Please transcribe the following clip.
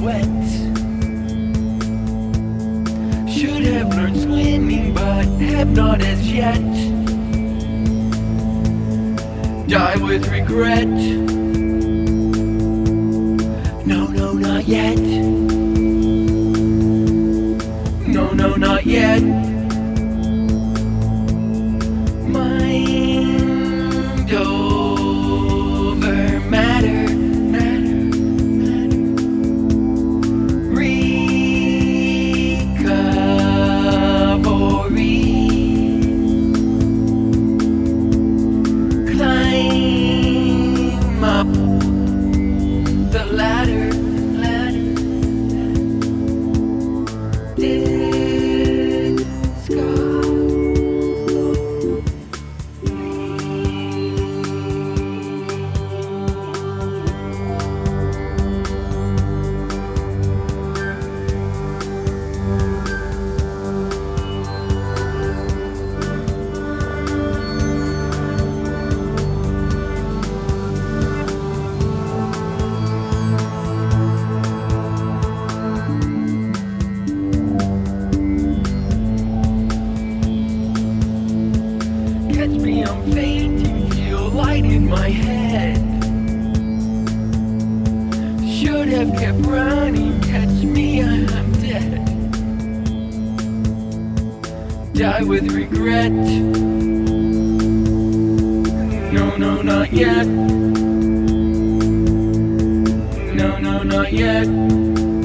sweat. Should have learned swimming, but have not as yet. Die with regret. No, no, not yet. No, no, not yet. Mind over matter, matter, matter. Recovery. Climb up the ladder, ladder, catch me, I'm fainting, feel light in my head. Should have kept running, catch me, I'm dead. Die with regret. No, no, not yet. No, no, not yet.